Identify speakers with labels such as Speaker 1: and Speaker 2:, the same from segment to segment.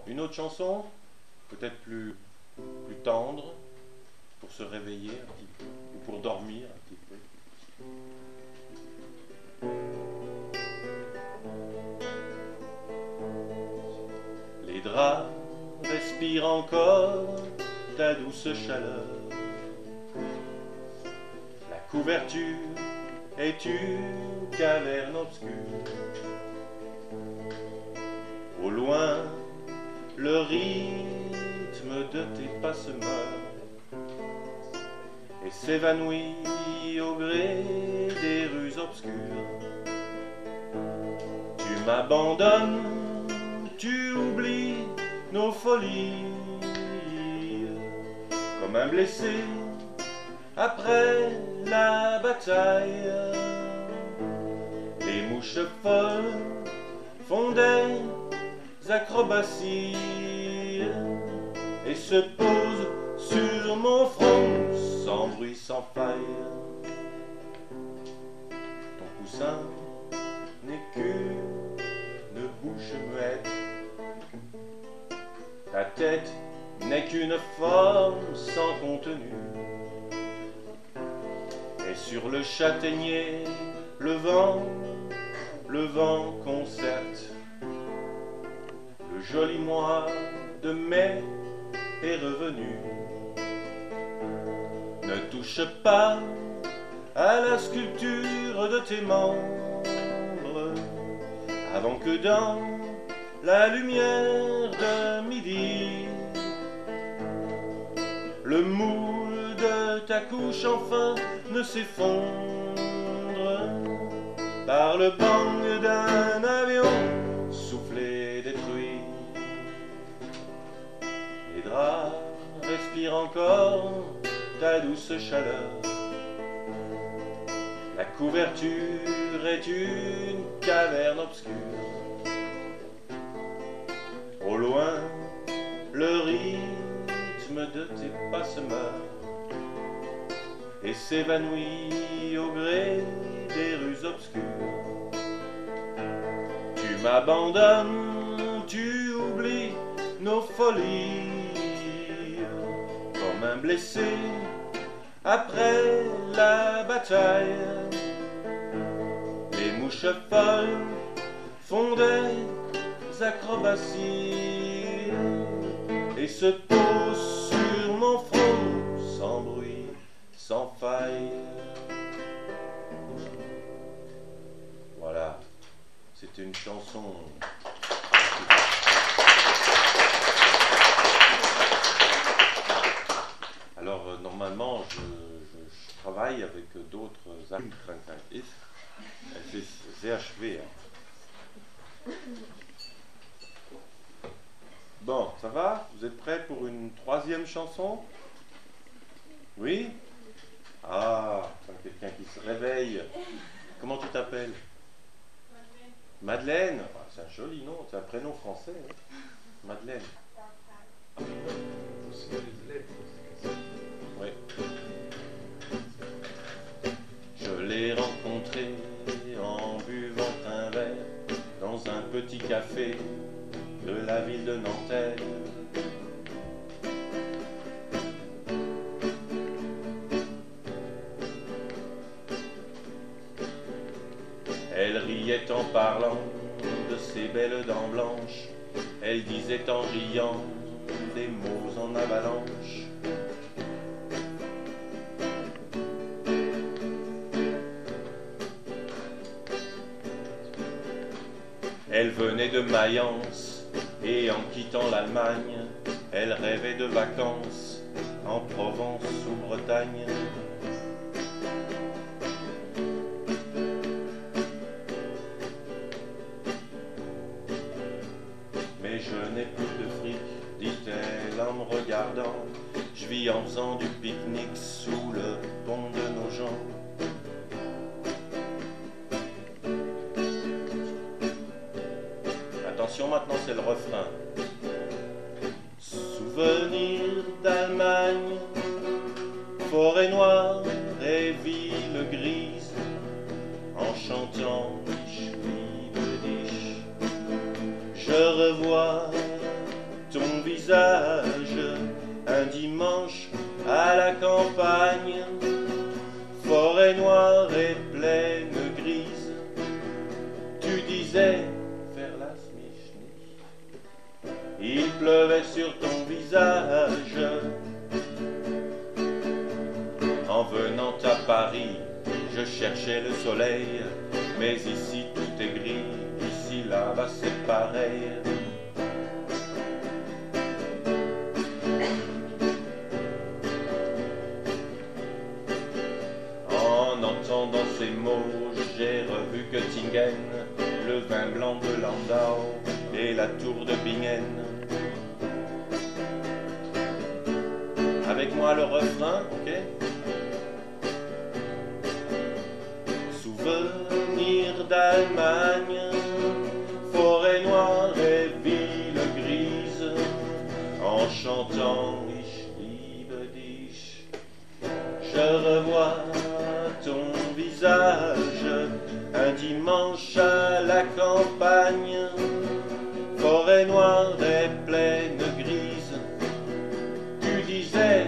Speaker 1: Une autre chanson, peut-être plus tendre, pour se réveiller un petit peu, ou pour dormir un petit peu. Les draps respirent encore ta douce chaleur. La couverture est une caverne obscure. Au loin, le rythme de tes pas se meurt et s'évanouit au gré des rues obscures. Tu m'abandonnes, tu oublies nos folies, comme un blessé après la bataille. Les mouches folles font des acrobaties et se posent sur mon front sans bruit, sans faille. Ton coussin n'est qu'une bouche muette, ta tête n'est qu'une forme sans contenu. Et sur le châtaignier, le vent concerte. Le joli mois de mai est revenu. Ne touche pas à la sculpture de tes membres avant que dans la lumière de midi le moule de ta couche enfin ne s'effondre par le bang d'un avion soufflé, détruit. Les draps respirent encore ta douce chaleur. La couverture est une caverne obscure. Au loin, le rythme de tes pas se meurt et s'évanouit au gré des rues obscures. Tu m'abandonnes, tu oublies nos folies, comme un blessé après la bataille. Les mouches folles font des acrobaties et se posent sur mon front sans bruit, sans faille. Voilà, c'était une chanson. Alors normalement je travaille avec d'autres artistes. C'est achevé. Hein. Bon, ça va? Vous êtes prêts pour une troisième chanson? Oui? Ah, quelqu'un qui se réveille. Comment tu t'appelles? Madeleine. Madeleine. Ah, c'est un joli nom, c'est un prénom français. Hein. Madeleine. Oui. Je l'ai rencontrée en buvant un verre dans un petit café de la ville de Nanterre. Elle riait en parlant de ses belles dents blanches. Elle disait en riant des mots en avalanche. Elle venait de Mayence et en quittant l'Allemagne, elle rêvait de vacances en Provence ou Bretagne. Mais je n'ai plus de fric, dit-elle en me regardant. Je vis en faisant du pique-nique sous le pont de nos gens. Attention, maintenant c'est le refrain. Souvenir d'Allemagne, forêt noire et ville grise, en chantant Ich liebe dich, je revois visage, un dimanche à la campagne, forêt noire et plaine grise. Tu disais Verlass mich nicht. Il pleuvait sur ton visage. En venant à Paris, je cherchais le soleil, mais ici tout est gris, ici là-bas c'est pareil. En entendant ces mots, j'ai revu Göttingen, le vin blanc de Landau et la tour de Bingen. Avec moi le refrain, ok? Souvenir d'Allemagne, forêt noire et ville grise, en chantant Ich liebe dich, je revois ton visage, un dimanche à la campagne, forêt noire et plaine grise. Tu disais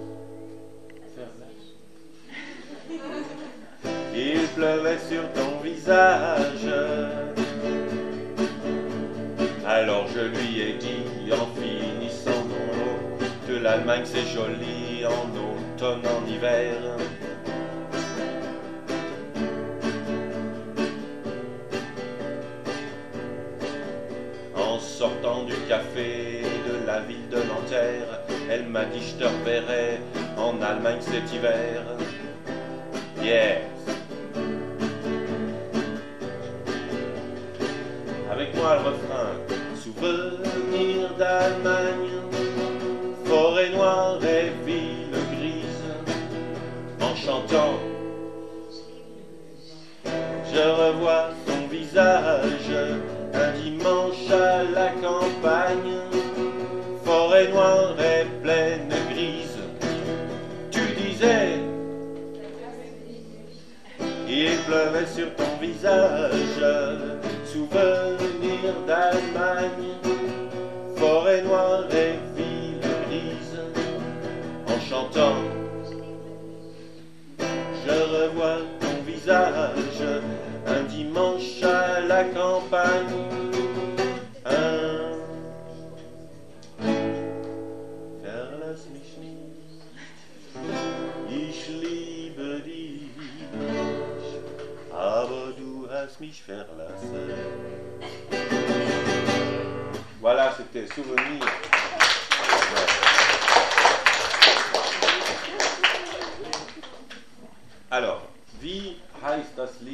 Speaker 1: il pleuvait sur ton visage. Alors je lui ai dit en finissant mon lot que l'Allemagne c'est joli en automne, en hiver. En sortant du café de la ville de Nanterre, elle m'a dit je te reverrai en Allemagne cet hiver. Yes. Avec moi le refrain. Souvenir d'Allemagne, forêt noire et ville grise, en chantant je revois ton visage, un dimanche à la campagne, forêt noire et plaine grise. Tu disais il pleuvait sur ton visage, souvenir d'Allemagne, forêt noire et ville grise, en chantant je revois ton visage, un dimanche à la campagne, un Verlass mich nicht, ich liebe dich, aber du hast mich verlassen. Voilà, c'était Souvenir. Alors, wie heißt das Lied?